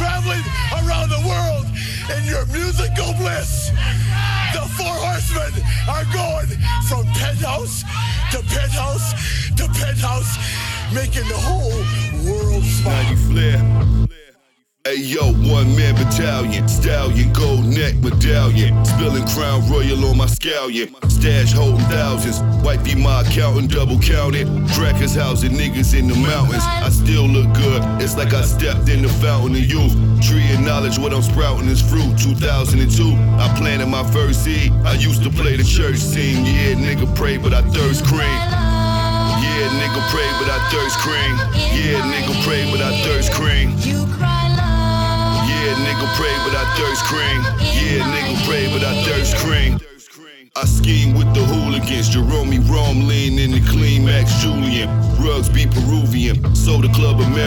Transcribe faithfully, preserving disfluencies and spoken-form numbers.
traveling around the world in your musical bliss. The four horsemen are going from penthouse to penthouse to penthouse, making the whole world smile. ninety flair. Hey yo, one man battalion, stallion, gold neck medallion, spilling Crown Royal on my scallion, stash holding thousands, wife be my accountant, double counted, crackers housing niggas in the mountains. I still look good, it's like I stepped in the fountain of youth. Tree of knowledge, what I'm sprouting is fruit. two thousand two, I planted my first seed. I used to play the church scene. Yeah, nigga pray, but I thirst cream. Yeah, nigga pray, but I thirst cream. Yeah, nigga pray, but I thirst cream. Yeah, nigga pray, but I thirst cream. Yeah, nigga pray, but I thirst cream. I scheme with the hooligans, Jerome Rome lean in the clean Max Julian. Rugs be Peruvian, soda club American.